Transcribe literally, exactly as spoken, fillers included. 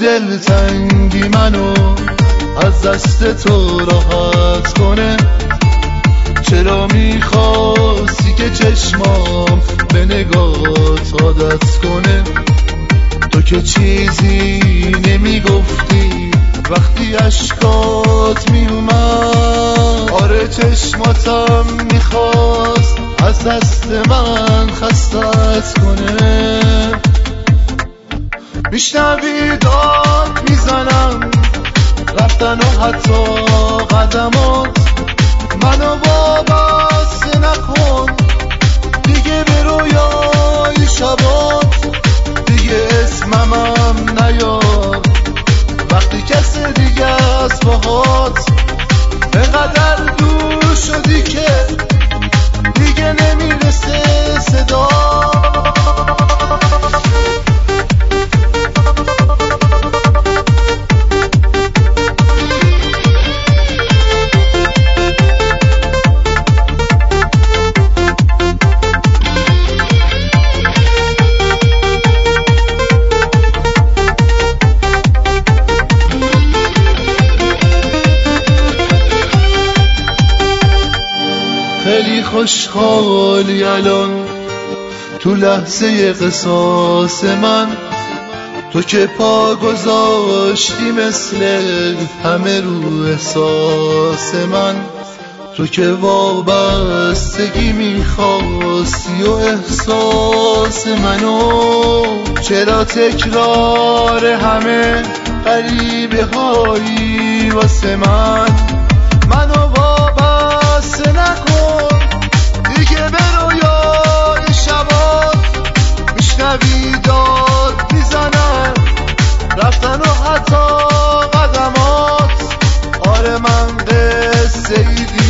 دلتنگی منو از دست تو راحت کنه؟ چرا میخواستی که چشمام به نگات عادت کنه؟ تو که چیزی نمیگفتی وقتی اشکات میومد. آره چشماتم میخواست از دست من خستت کنه. میشنوی داد میزنم رفتن و حتی قدمات. منو وابسته نکن دیگه به رویای شبات. دیگه اسممم نیار وقتی کس دیگه است باهات. اینقدر دور شدی که دیگه نمیرسه صدا. خیلی خوشحالی الان تو لحظه قصاص من. تو که پا گذاشتی مثل همه رو احساس من. تو که وابستگی میخواستی و احساس منو. چرا تکرار همه غریبه هایی واسه من؟ منو وابسته نکن دیگه به رویای شبات. میشنوی داد میزنن رفتن و حتی قدمات. آره من قصه ای